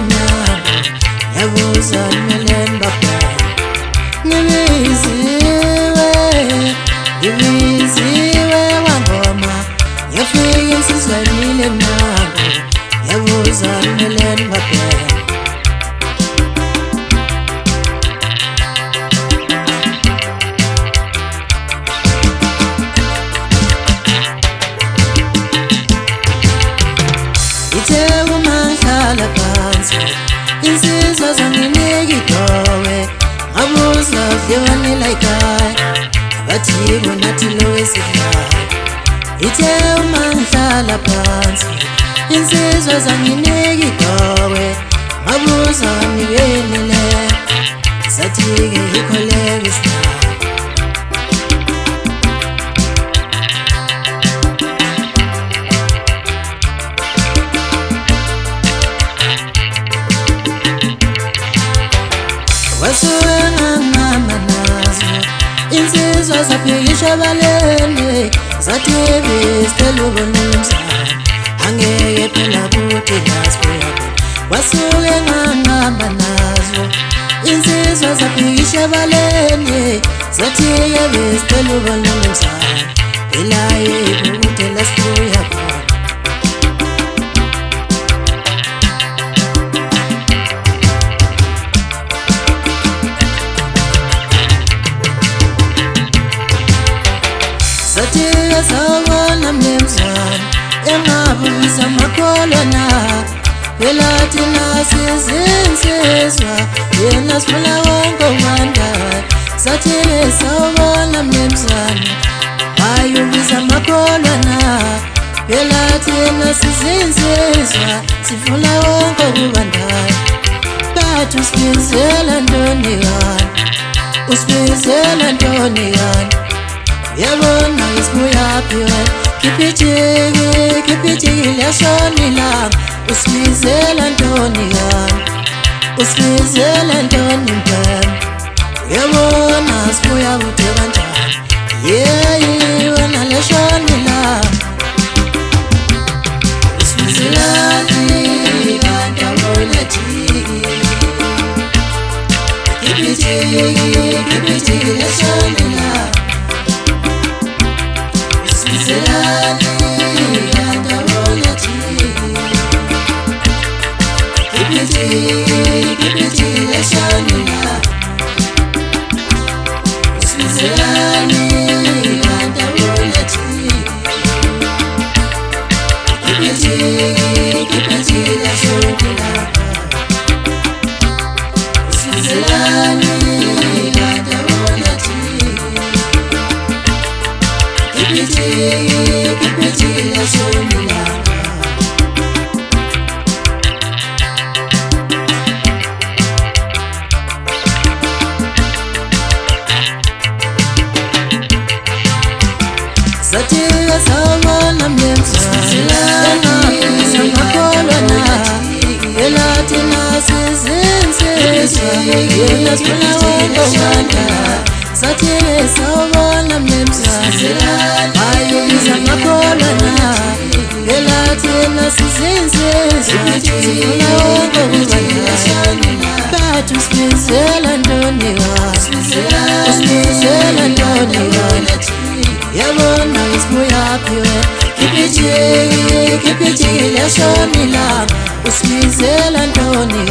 nabo yabuza ngimeleni baba ngibiziwe wangoma ngiyafika insizwanile nabo yabuza ngimeleni baba insizwa zanginika idowe ngabuza vlewani layikhaya abathi nathi lo wesidlayo ithe uma ngihlala phansi insizwa zanginika idowe ngabuza ngiyenele sathi-ke yikho leyo isidlayo wasuke ngangihamba nazo insizwa zaphikisha abalende zathi besicela ubona umzali angeke phela kude lasibuya wasuke ngangihamba nazo insizwa zaphikisha abalende zathi besicela ubona umzali phela kude lasibuya Satya sabona mlemzana engabuza makholwana phela thina sizinsizwa yena sifuna wonke umandayo Satya sabona mlemzana ayubiza makholwana phela thina sizinsizwa sifuna wonke umandayo bathi usibizela ntoni yani usibizela ntoni yani yabona isibuyaphi wena khiphi-jiki liyashonilanga usibizela ntoni yani usibizela ntoni mpema yabona sibuya kude kanjani yeyi wena liyashonilanga usibizelani kanti abona jiki khiphi-jiki liyashonilanga Zelani andabona jiki khiphi-jiki liyashonila usibizelani andabona jiki khiphi-jiki liyashonila usibizelani andabona jiki khiphi-jiki liyashonila Satya sabona mlemzana engabuza makholwana phela thina sizinsizwa yena sifuna wonke umandayo Satya sabona mlemzana ayubiza makholwana phela thina sizinsizwa sifuna wonke umandayo bathi usibizela ntoni yani usibizela ntoni yani yabona isibuyaphi wena khiphi-jiki liyashonilanga usibizela ntoni